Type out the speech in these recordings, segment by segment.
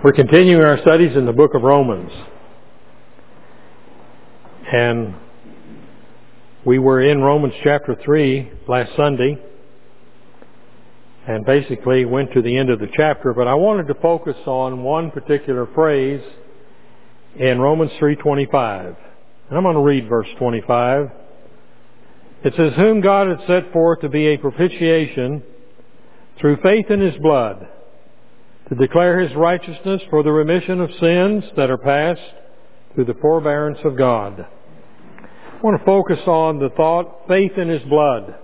We're continuing our studies in the book of Romans. And we were in Romans chapter 3 last Sunday and basically went to the end of the chapter, but I wanted to focus on one particular phrase in Romans 3:25. And I'm going to read verse 25. It says, "Whom God hath set forth to be a propitiation through faith in His blood, to declare His righteousness for the remission of sins that are past through the forbearance of God." I want to focus on the thought, faith in His blood.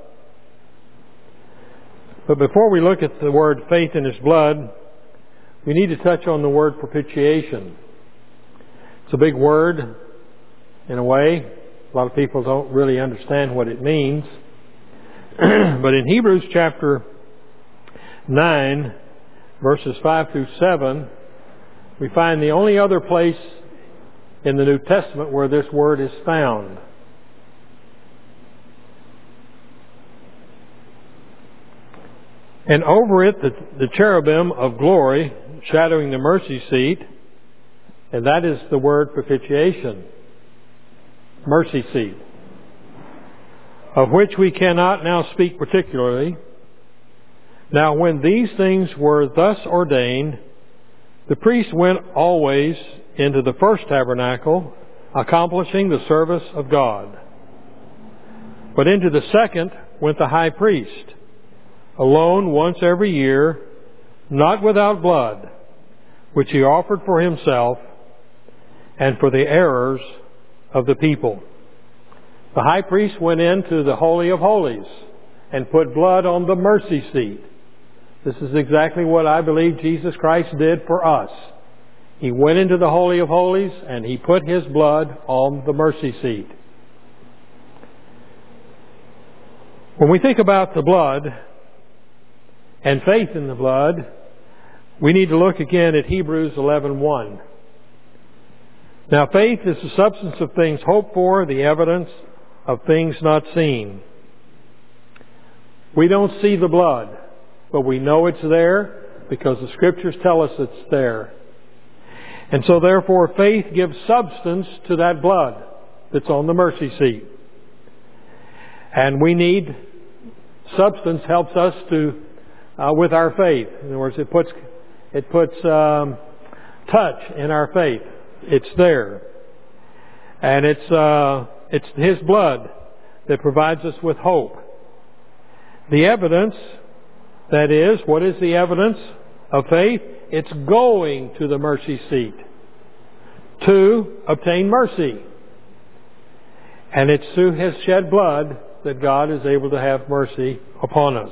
But before we look at the word faith in His blood, we need to touch on the word propitiation. It's a big word, in a way. A lot of people don't really understand what it means. But in Hebrews chapter 9, verses 5 through 7, we find the only other place in the New Testament where this word is found. And over it, the cherubim of glory, shadowing the mercy seat, and that is the word propitiation, mercy seat, of which we cannot now speak particularly. Now when these things were thus ordained, the priest went always into the first tabernacle, accomplishing the service of God. But into the second went the high priest, alone once every year, not without blood, which he offered for himself and for the errors of the people. The high priest went into the Holy of Holies and put blood on the mercy seat. This is exactly what I believe Jesus Christ did for us. He went into the Holy of Holies and He put His blood on the mercy seat. When we think about the blood and faith in the blood, we need to look again at Hebrews 11:1. Now faith is the substance of things hoped for, the evidence of things not seen. We don't see the blood, but we know it's there because the Scriptures tell us it's there. And so therefore faith gives substance to that blood that's on the mercy seat. And we need, substance helps us to, with our faith. In other words, it puts touch in our faith. It's there. And it's His blood that provides us with hope. The evidence, that is, what is the evidence of faith? It's going to the mercy seat to obtain mercy. And it's through His shed blood that God is able to have mercy upon us.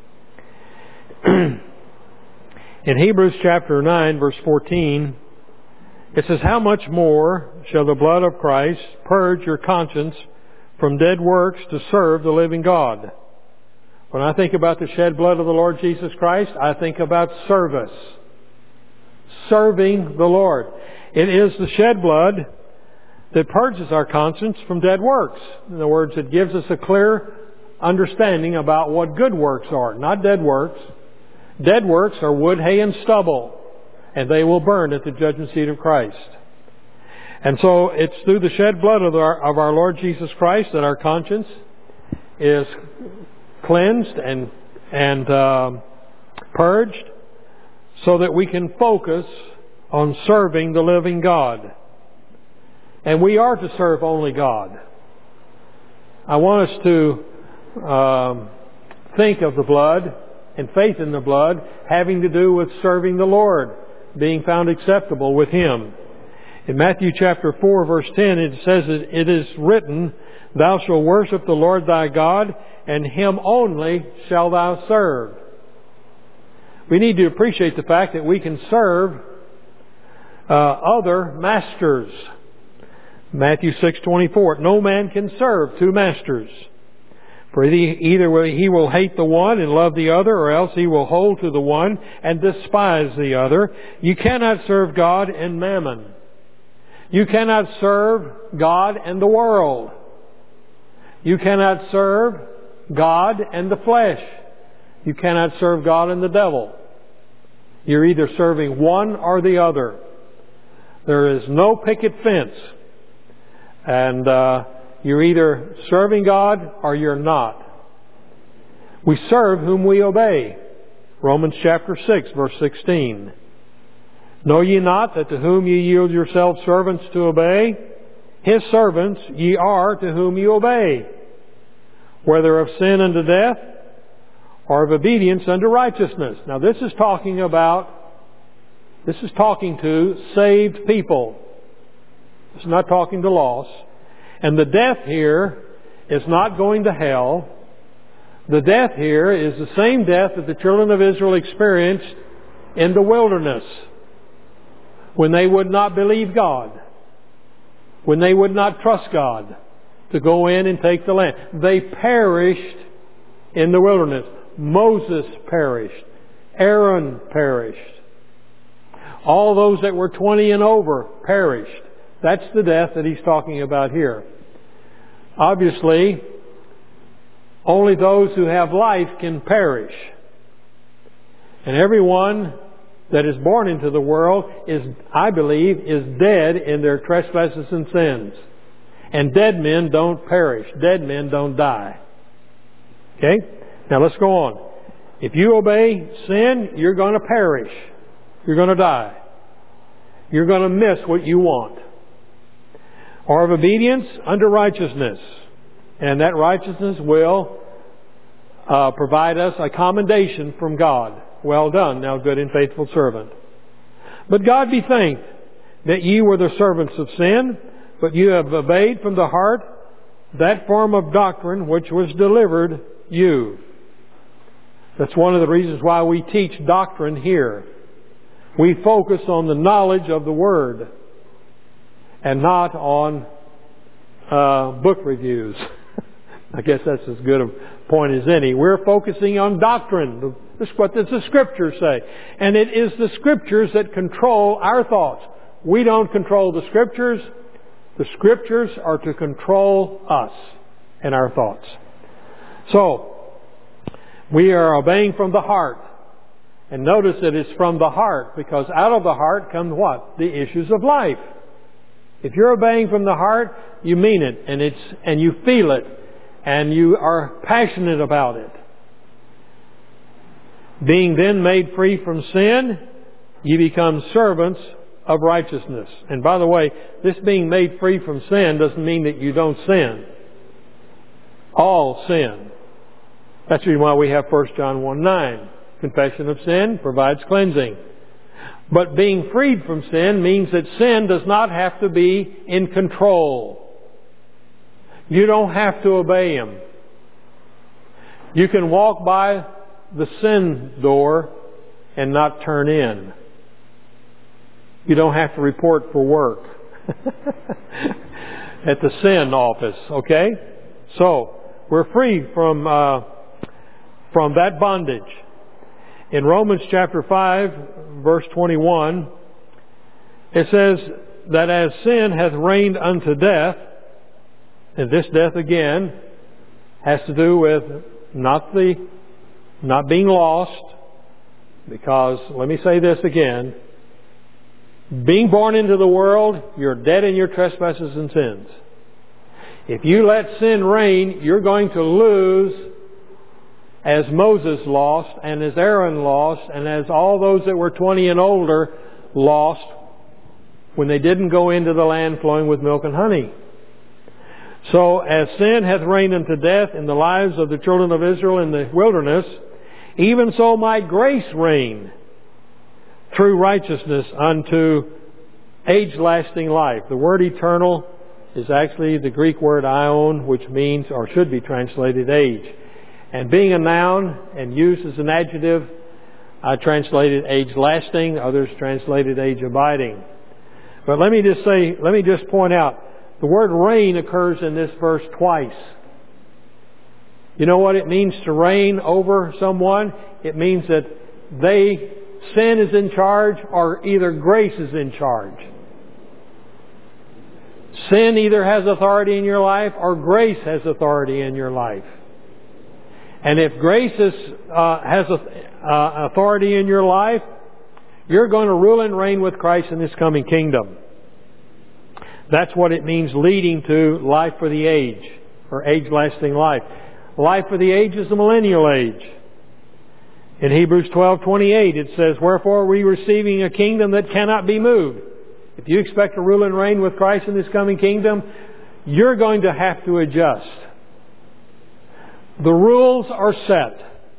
In Hebrews chapter 9, verse 14, it says, "How much more shall the blood of Christ purge your conscience from dead works to serve the living God?" When I think about the shed blood of the Lord Jesus Christ, I think about service. Serving the Lord. It is the shed blood that purges our conscience from dead works. In other words, it gives us a clear understanding about what good works are, not dead works. Dead works are wood, hay, and stubble, and they will burn at the judgment seat of Christ. And so it's through the shed blood of our Lord Jesus Christ that our conscience is cleansed and purged, so that we can focus on serving the living God. And we are to serve only God. I want us to think of the blood and faith in the blood having to do with serving the Lord, being found acceptable with Him. In Matthew chapter 4, verse 10, it says that it is written, "Thou shalt worship the Lord thy God, and Him only shalt thou serve." We need to appreciate the fact that we can serve other masters. Matthew 6:24, "No man can serve two masters. For either he will hate the one and love the other, or else he will hold to the one and despise the other. You cannot serve God and mammon." You cannot serve God and the world. You cannot serve God and the flesh. You cannot serve God and the devil. You're either serving one or the other. There is no picket fence. And you're either serving God or you're not. We serve whom we obey. Romans chapter 6, verse 16. Know ye not that to whom ye yield yourselves servants to obey, His servants ye are to whom ye obey, whether of sin unto death or of obedience unto righteousness. Now this is talking to saved people. It's not talking to lost. And the death here is not going to hell. The death here is the same death that the children of Israel experienced in the wilderness when they would not believe God, when they would not trust God to go in and take the land. They perished in the wilderness. Moses perished. Aaron perished. All those that were 20 and over perished. That's the death that he's talking about here. Obviously, only those who have life can perish. And everyone that is born into the world is, I believe, is dead in their trespasses and sins. And dead men don't perish. Dead men don't die. Okay? Now let's go on. If you obey sin, you're going to perish. You're going to die. You're going to miss what you want. Or of obedience unto righteousness. And that righteousness will provide us a commendation from God. Well done, thou good and faithful servant. But God be thanked that ye were the servants of sin, but you have obeyed from the heart that form of doctrine which was delivered you. That's one of the reasons why we teach doctrine here. We focus on the knowledge of the Word and not on book reviews. I guess that's as good a point as any. We're focusing on doctrine. This is what does the Scriptures say. And it is the Scriptures that control our thoughts. We don't control the Scriptures. The Scriptures are to control us and our thoughts. So, we are obeying from the heart. And notice that it's from the heart, because out of the heart come what? The issues of life. If you're obeying from the heart, you mean it, and you feel it, and you are passionate about it. Being then made free from sin, you become servants of righteousness. And by the way, this being made free from sin doesn't mean that you don't sin. All sin. That's the reason why we have 1 John 1:9. Confession of sin provides cleansing. But being freed from sin means that sin does not have to be in control. You don't have to obey Him. You can walk by the sin door and not turn in. You don't have to report for work at the sin office, okay? So, we're free from that bondage. In Romans chapter 5, verse 21, it says that as sin hath reigned unto death, and this death again has to do with not being lost, because, let me say this again, being born into the world, you're dead in your trespasses and sins. If you let sin reign, you're going to lose as Moses lost, and as Aaron lost, and as all those that were 20 and older lost when they didn't go into the land flowing with milk and honey. So, as sin hath reigned unto death in the lives of the children of Israel in the wilderness, even so might grace reign through righteousness unto age-lasting life. The word eternal is actually the Greek word aion, which means, or should be translated, age. And being a noun and used as an adjective, I translated age-lasting, others translated age-abiding. But let me just point out, the word reign occurs in this verse twice. You know what it means to reign over someone? It means that sin is in charge, or either grace is in charge. Sin either has authority in your life or grace has authority in your life. And if grace has authority in your life, You're going to rule and reign with Christ in this coming kingdom. That's what it means, leading to life for the age, or age-lasting life. Life for the age is the millennial age. In Hebrews 12:28 it says, "Wherefore are we receiving a kingdom that cannot be moved." If you expect to rule and reign with Christ in this coming kingdom, you're going to have to adjust. The rules are set.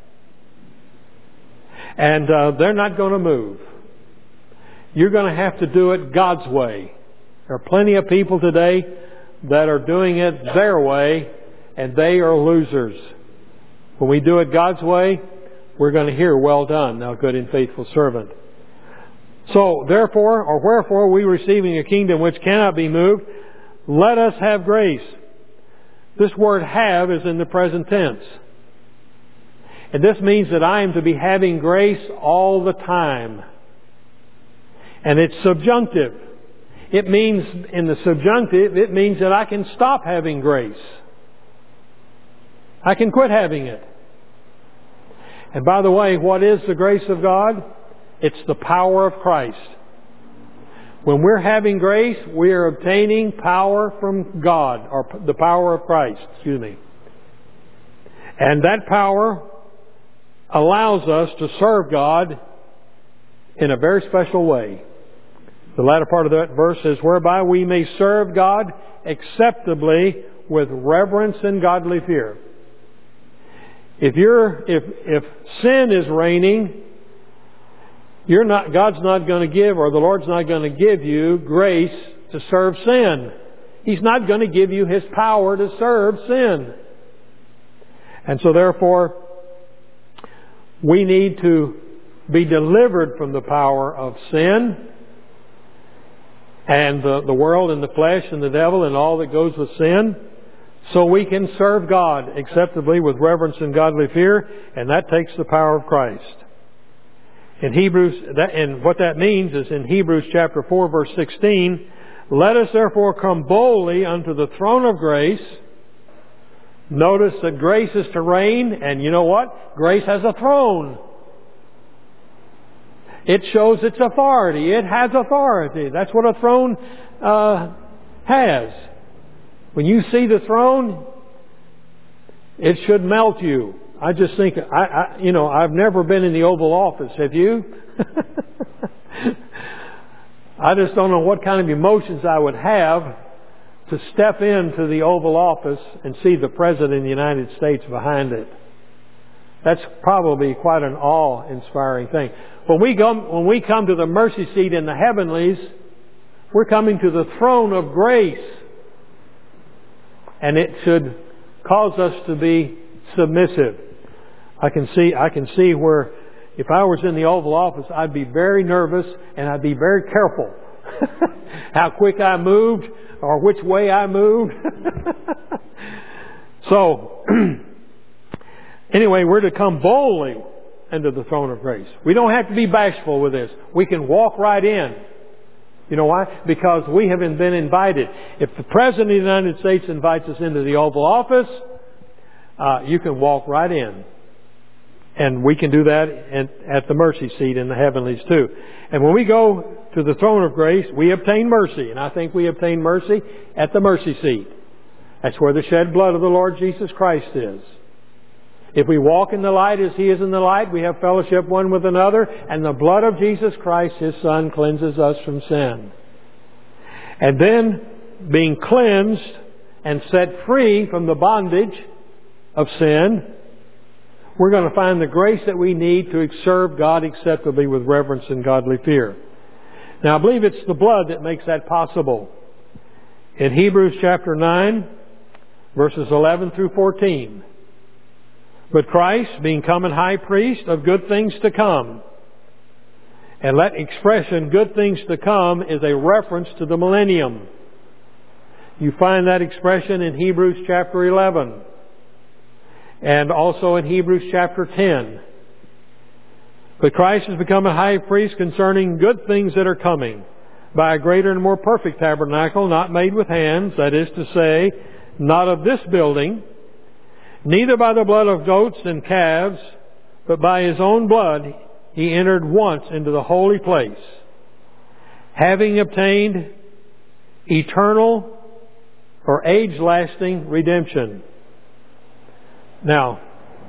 And they're not going to move. You're going to have to do it God's way. There are plenty of people today that are doing it their way, and they are losers. When we do it God's way, we're going to hear, "Well done, thou good and faithful servant." So, therefore, or wherefore, we receiving a kingdom which cannot be moved, let us have grace. This word "have" is in the present tense. And this means that I am to be having grace all the time. And it's subjunctive. It means, in the subjunctive, it means that I can stop having grace. I can quit having it. And by the way, what is the grace of God? It's the power of Christ. When we're having grace, we are obtaining power from God, or the power of Christ, And that power allows us to serve God in a very special way. The latter part of that verse says, "Whereby we may serve God acceptably with reverence and godly fear." If sin is reigning, God's not going to give, or the Lord's not going to give you grace to serve sin. He's not going to give you His power to serve sin. And so therefore, we need to be delivered from the power of sin and the world and the flesh and the devil and all that goes with sin, so we can serve God acceptably with reverence and godly fear, and that takes the power of Christ. In Hebrews, and what that means is in Hebrews chapter 4, verse 16, "Let us therefore come boldly unto the throne of grace." Notice that grace is to reign, and you know what? Grace has a throne. It shows its authority. It has authority. That's what a throne has. When you see the throne, it should melt you. I just think, I've never been in the Oval Office. Have you? I just don't know what kind of emotions I would have to step into the Oval Office and see the President of the United States behind it. That's probably quite an awe-inspiring thing. When we come to the mercy seat in the heavenlies, we're coming to the throne of grace. And it should cause us to be submissive. I can see where if I was in the Oval Office, I'd be very nervous and I'd be very careful how quick I moved or which way I moved. So, anyway, we're to come boldly into the throne of grace. We don't have to be bashful with this. We can walk right in. You know why? Because we have been invited. If the President of the United States invites us into the Oval Office, you can walk right in. And we can do that at the mercy seat in the heavenlies too. And when we go to the throne of grace, we obtain mercy. And I think we obtain mercy at the mercy seat. That's where the shed blood of the Lord Jesus Christ is. If we walk in the light as He is in the light, we have fellowship one with another, and the blood of Jesus Christ, His Son, cleanses us from sin. And then, being cleansed and set free from the bondage of sin, we're going to find the grace that we need to serve God acceptably with reverence and godly fear. Now, I believe it's the blood that makes that possible. In Hebrews chapter 9, verses 11 through 14. "But Christ, being come an high priest of good things to come." And that expression, "good things to come," is a reference to the millennium. You find that expression in Hebrews chapter 11. And also in Hebrews chapter 10. "But Christ has become a high priest concerning good things that are coming, by a greater and more perfect tabernacle, not made with hands, that is to say, not of this building, neither by the blood of goats and calves, but by His own blood, He entered once into the holy place, having obtained eternal or age-lasting redemption. Now,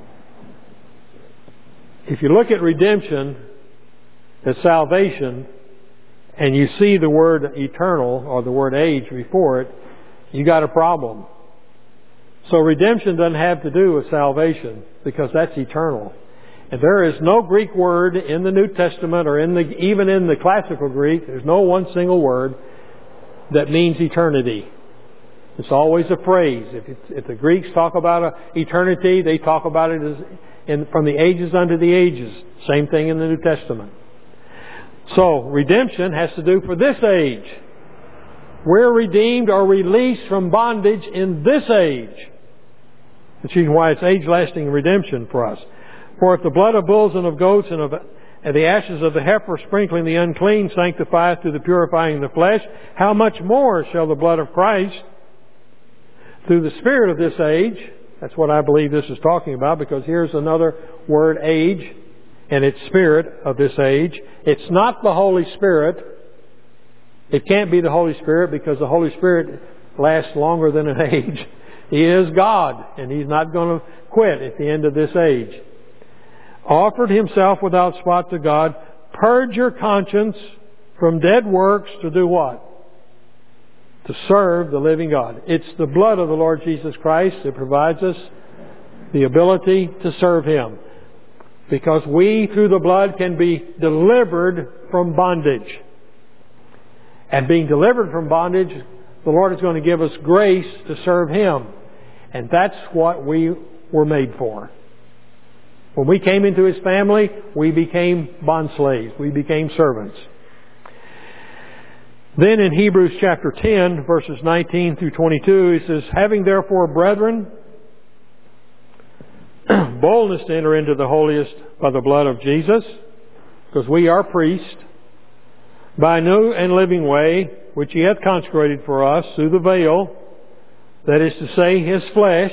if you look at redemption as salvation, and you see the word eternal or the word age before it, you got a problem. So redemption doesn't have to do with salvation, because that's eternal. And there is no Greek word in the New Testament or even in the classical Greek, there's no one single word that means eternity. It's always a phrase. If the Greeks talk about eternity, they talk about it as from the ages unto the ages. Same thing in the New Testament. So redemption has to do for this age. We're redeemed or released from bondage in this age. Which is why it's age-lasting redemption for us. For if the blood of bulls and of goats and the ashes of the heifer sprinkling the unclean sanctifieth through the purifying of the flesh, how much more shall the blood of Christ, through the Spirit of this age, that's what I believe this is talking about, because here's another word, age, and it's Spirit of this age. It's not the Holy Spirit. It can't be the Holy Spirit, because the Holy Spirit lasts longer than an age. He is God, and He's not going to quit at the end of this age. Offered Himself without spot to God. Purge your conscience from dead works to do what? To serve the living God. It's the blood of the Lord Jesus Christ that provides us the ability to serve Him. Because we, through the blood, can be delivered from bondage. And being delivered from bondage, the Lord is going to give us grace to serve Him. And that's what we were made for. When we came into His family, we became bondslaves. We became servants. Then in Hebrews chapter 10, verses 19 through 22, he says, having therefore, brethren, boldness to enter into the holiest by the blood of Jesus, because we are priests, by a new and living way, which He hath consecrated for us through the veil, that is to say, His flesh.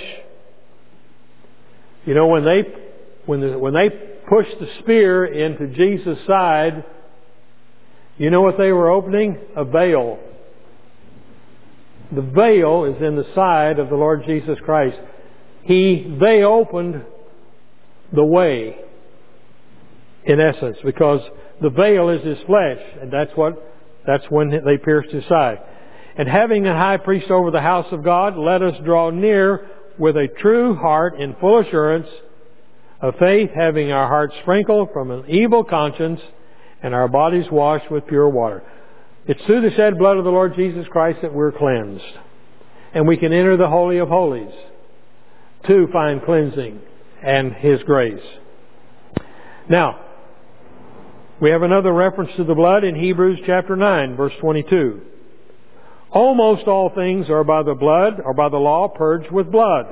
You know, when they pushed the spear into Jesus' side, you know what they were opening? A veil. The veil is in the side of the Lord Jesus Christ. They opened the way, in essence, because the veil is His flesh, and that's when they pierced His side. And having a high priest over the house of God, let us draw near with a true heart in full assurance of faith, having our hearts sprinkled from an evil conscience and our bodies washed with pure water. It's through the shed blood of the Lord Jesus Christ that we're cleansed. And we can enter the Holy of Holies to find cleansing and His grace. Now, we have another reference to the blood in Hebrews chapter 9, verse 22. Almost all things are by the blood, or by the law, purged with blood.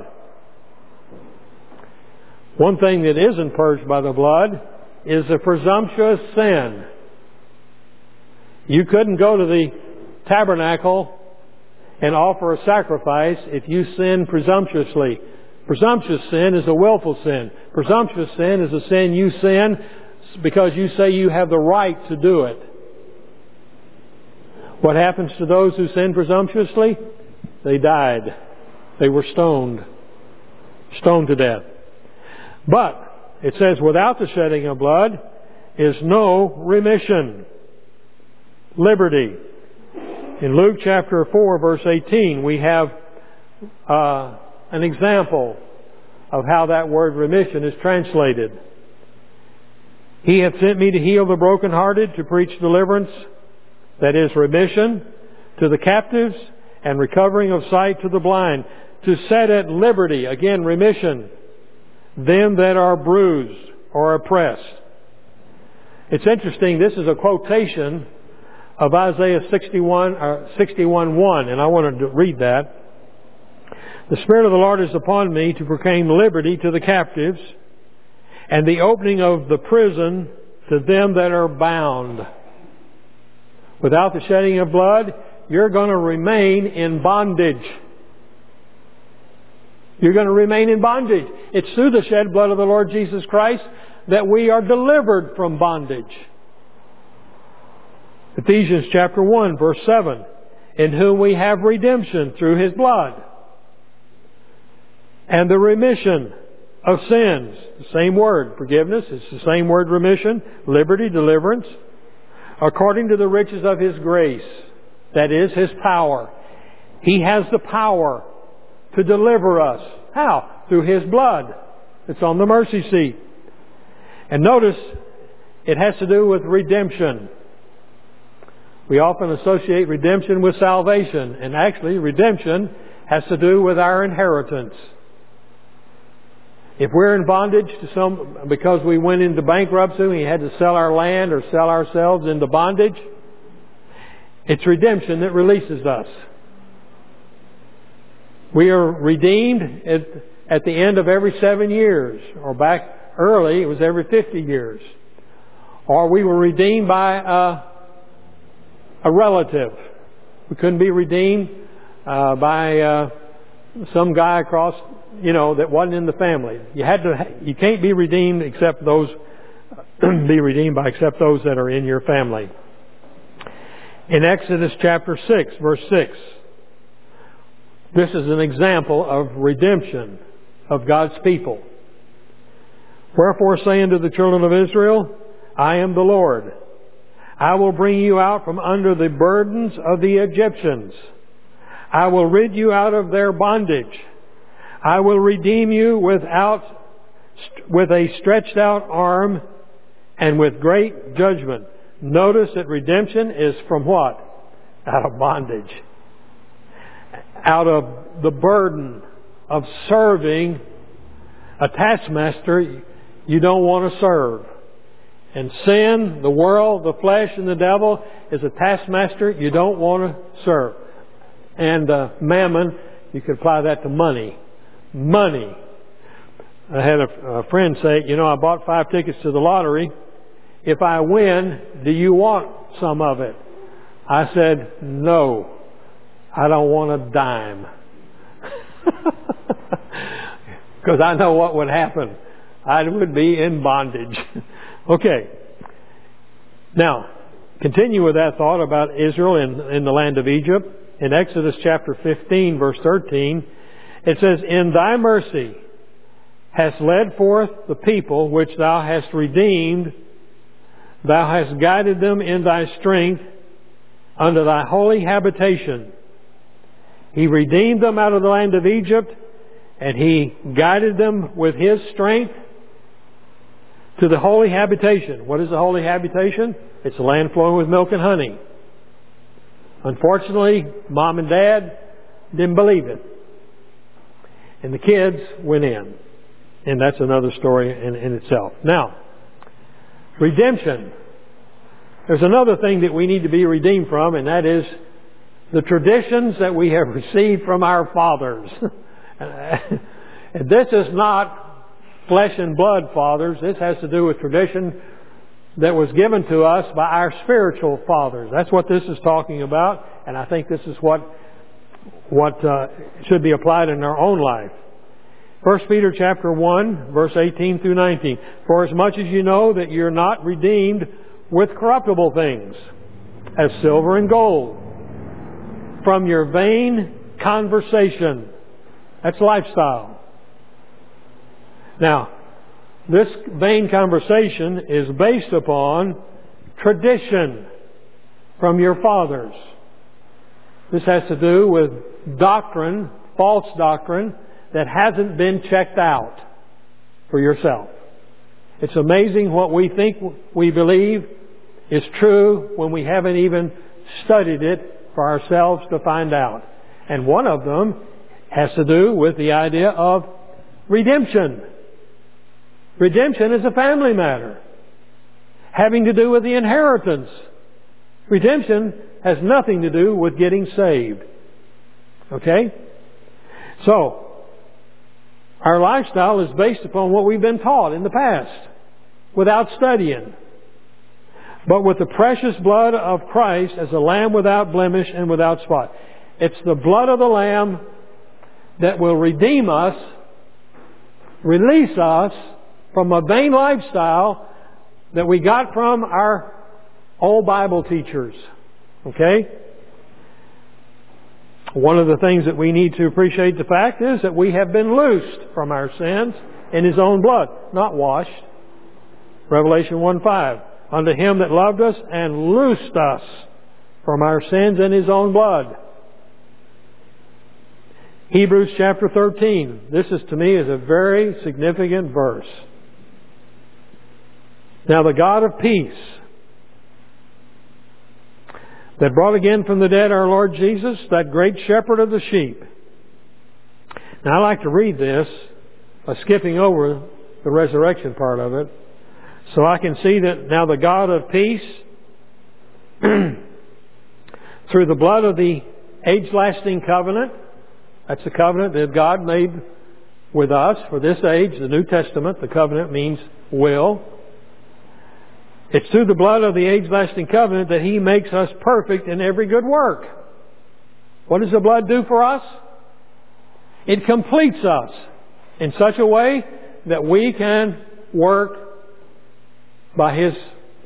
One thing that isn't purged by the blood is a presumptuous sin. You couldn't go to the tabernacle and offer a sacrifice if you sin presumptuously. Presumptuous sin is a willful sin. Presumptuous sin is a sin you sin because you say you have the right to do it. What happens to those who sin presumptuously? They died. They were stoned to death. But it says, without the shedding of blood is no remission. Liberty. In Luke chapter 4, verse 18, we have an example of how that word remission is translated. He hath sent me to heal the brokenhearted, to preach deliverance, that is remission, to the captives, and recovering of sight to the blind, to set at liberty, again remission, them that are bruised or oppressed. It's interesting, this is a quotation of Isaiah 61:1, and I wanted to read that. The Spirit of the Lord is upon me to proclaim liberty to the captives, and the opening of the prison to them that are bound. Without the shedding of blood, you're going to remain in bondage. You're going to remain in bondage. It's through the shed blood of the Lord Jesus Christ that we are delivered from bondage. Ephesians chapter 1, verse 7. In whom we have redemption through His blood. And the remission of sins. The same word, forgiveness. It's the same word, remission. Liberty, deliverance. According to the riches of His grace. That is, His power. He has the power to deliver us. How? Through His blood. It's on the mercy seat. And notice, it has to do with redemption. We often associate redemption with salvation. And actually, redemption has to do with our inheritance. If we're in bondage to because we went into bankruptcy, we had to sell our land or sell ourselves into bondage, it's redemption that releases us. We are redeemed at the end of every 7 years. Or back early, it was every 50 years. Or we were redeemed by a relative. We couldn't be redeemed by some guy across, that wasn't in the family. You can't be redeemed except those except those that are in your family. In Exodus chapter 6, verse 6, this is an example of redemption of God's people. Wherefore say unto the children of Israel, I am the Lord. I will bring you out from under the burdens of the Egyptians. I will rid you out of their bondage. I will redeem you with a stretched out arm and with great judgment. Notice that redemption is from what? Out of bondage. Out of the burden of serving a taskmaster you don't want to serve. And sin, the world, the flesh, and the devil is a taskmaster you don't want to serve. And mammon, you could apply that to money. Money. I had a friend say, I bought 5 tickets to the lottery. If I win, do you want some of it? I said, no. I don't want a dime. Because I know what would happen. I would be in bondage. Okay. Now, continue with that thought about Israel in the land of Egypt. In Exodus chapter 15, verse 13, it says, In thy mercy hast led forth the people which thou hast redeemed. Thou hast guided them in thy strength unto thy holy habitation. He redeemed them out of the land of Egypt, and He guided them with His strength to the holy habitation. What is the holy habitation? It's a land flowing with milk and honey. Unfortunately, Mom and Dad didn't believe it. And the kids went in. And that's another story in itself. Now, redemption. There's another thing that we need to be redeemed from, and that is the traditions that we have received from our fathers. And this is not flesh and blood fathers. This has to do with tradition that was given to us by our spiritual fathers. That's what this is talking about, and I think this is what should be applied in our own life. 1 Peter chapter 1, verse 18 through 19. For as much as you know that you're not redeemed with corruptible things, as silver and gold, from your vain conversation. That's lifestyle. Now, this vain conversation is based upon tradition from your fathers. This has to do with doctrine, false doctrine, that hasn't been checked out for yourself. It's amazing what we think we believe is true when we haven't even studied it for ourselves to find out. And one of them has to do with the idea of redemption. Redemption is a family matter, having to do with the inheritance. Redemption has nothing to do with getting saved. Okay? So, our lifestyle is based upon what we've been taught in the past, without studying. But with the precious blood of Christ as a lamb without blemish and without spot. It's the blood of the Lamb that will redeem us, release us from a vain lifestyle that we got from our old Bible teachers. Okay? One of the things that we need to appreciate the fact is that we have been loosed from our sins in His own blood, not washed. Revelation 1:5. Unto Him that loved us and loosed us from our sins in His own blood. Hebrews chapter 13. This is, to me, is a very significant verse. Now the God of peace, that brought again from the dead our Lord Jesus, that great shepherd of the sheep. Now I like to read this by skipping over the resurrection part of it, so I can see that now the God of peace, through the blood of the age-lasting covenant, that's the covenant that God made with us for this age, the New Testament. The covenant means will. It's through the blood of the age-lasting covenant that He makes us perfect in every good work. What does the blood do for us? It completes us in such a way that we can work by His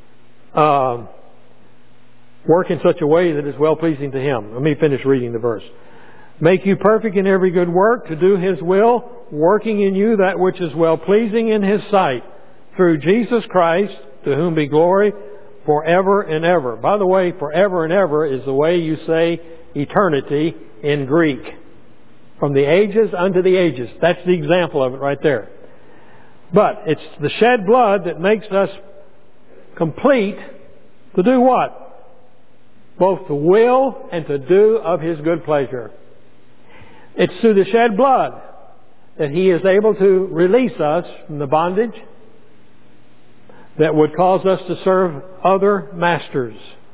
work in such a way that is well-pleasing to Him. Let me finish reading the verse. Make you perfect in every good work, to do His will, working in you that which is well-pleasing in His sight, through Jesus Christ, to whom be glory forever and ever. By the way, forever and ever is the way you say eternity in Greek. From the ages unto the ages. That's the example of it right there. But it's the shed blood that makes us complete to do what? Both to will and to do of His good pleasure. It's through the shed blood that He is able to release us from the bondage that would cause us to serve other masters.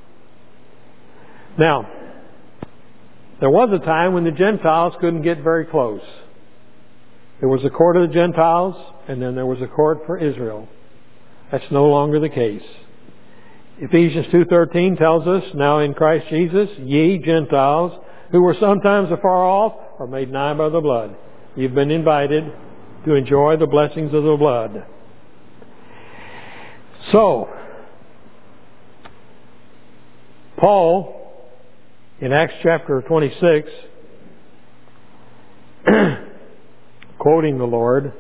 Now, there was a time when the Gentiles couldn't get very close. There was a court of the Gentiles, and then there was a court for Israel. That's no longer the case. Ephesians 2:13 tells us, now in Christ Jesus, ye Gentiles, who were sometimes afar off, are made nigh by the blood. You've been invited to enjoy the blessings of the blood. So, Paul, in Acts chapter 26, quoting the Lord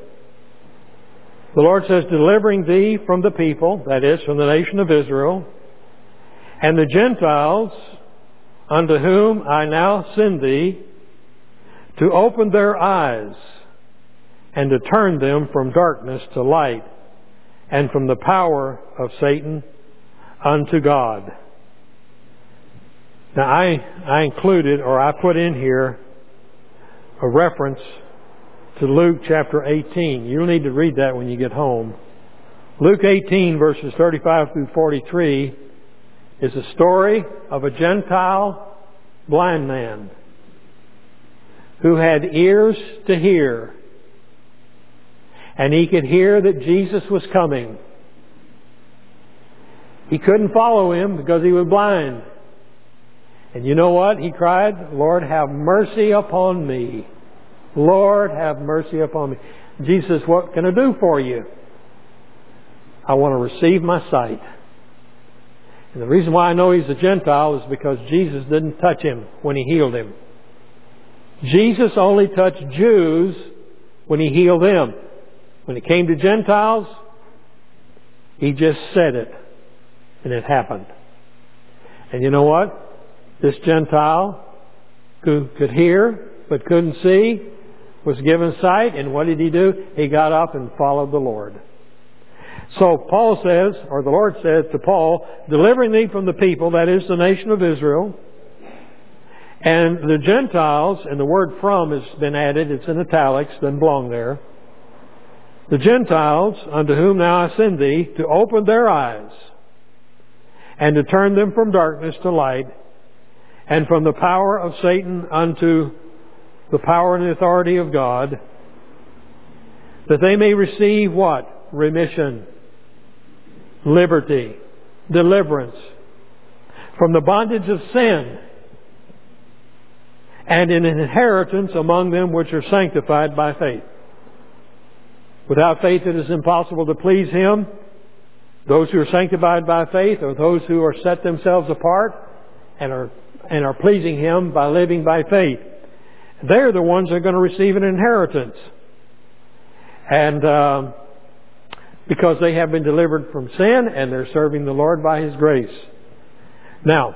says, delivering thee from the people, that is, from the nation of Israel, and the Gentiles, unto whom I now send thee, to open their eyes, and to turn them from darkness to light, and from the power of Satan unto God. Now I included, or I put in here, a reference to Luke chapter 18. You'll need to read that when you get home. Luke 18 verses 35 through 43 is a story of a Gentile blind man who had ears to hear. And he could hear that Jesus was coming. He couldn't follow Him because he was blind. And you know what? He cried, Lord, have mercy upon me. Lord, have mercy upon me. Jesus, what can I do for you? I want to receive my sight. And the reason why I know he's a Gentile is because Jesus didn't touch him when He healed him. Jesus only touched Jews when He healed them. When it came to Gentiles, He just said it, and it happened. And you know what? This Gentile who could hear but couldn't see was given sight, and what did he do? He got up and followed the Lord. So Paul says, or the Lord said to Paul, delivering thee from the people, that is the nation of Israel, and the Gentiles, and the word from has been added, it's in italics, doesn't belong there. The Gentiles, unto whom now I send thee, to open their eyes, and to turn them from darkness to light, and from the power of Satan unto the power and authority of God, that they may receive what? Remission, liberty, deliverance from the bondage of sin, and an inheritance among them which are sanctified by faith. Without faith it is impossible to please Him. Those who are sanctified by faith are those who are set themselves apart and are pleasing Him by living by faith. They're the ones that are going to receive an inheritance. And because they have been delivered from sin and they're serving the Lord by His grace. Now,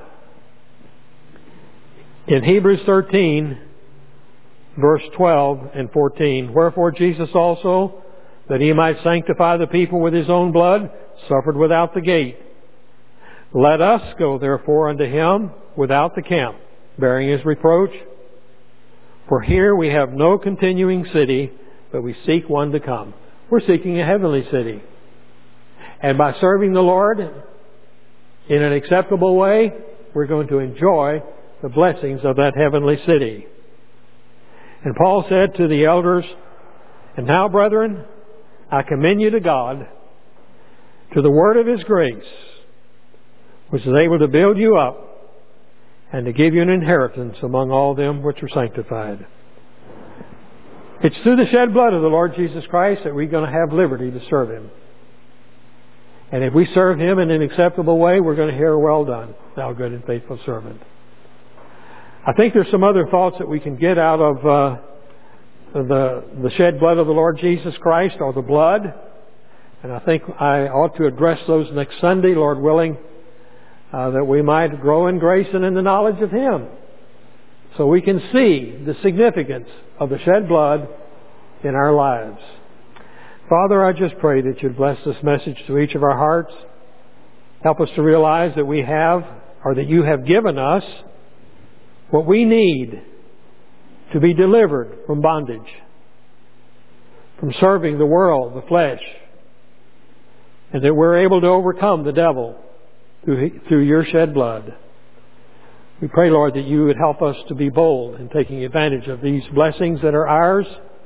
in Hebrews 13, verse 12 and 14, wherefore Jesus also, that He might sanctify the people with His own blood, suffered without the gate. Let us go therefore unto Him without the camp, bearing His reproach. For here we have no continuing city, but we seek one to come. We're seeking a heavenly city. And by serving the Lord in an acceptable way, we're going to enjoy the blessings of that heavenly city. And Paul said to the elders, and now, brethren, I commend you to God, to the word of His grace, which is able to build you up and to give you an inheritance among all them which are sanctified. It's through the shed blood of the Lord Jesus Christ that we're going to have liberty to serve Him. And if we serve Him in an acceptable way, we're going to hear, well done, thou good and faithful servant. I think there's some other thoughts that we can get out of the shed blood of the Lord Jesus Christ, or the blood. And I think I ought to address those next Sunday, Lord willing, that we might grow in grace and in the knowledge of Him. So we can see the significance of the shed blood in our lives. Father, I just pray that You'd bless this message to each of our hearts. Help us to realize that we have, or that You have given us, what we need to be delivered from bondage, from serving the world, the flesh, and that we're able to overcome the devil through Your shed blood. We pray, Lord, that You would help us to be bold in taking advantage of these blessings that are ours,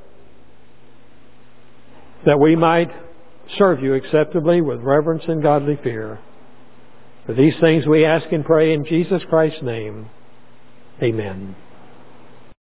that we might serve You acceptably with reverence and godly fear. For these things we ask and pray in Jesus Christ's name. Amen.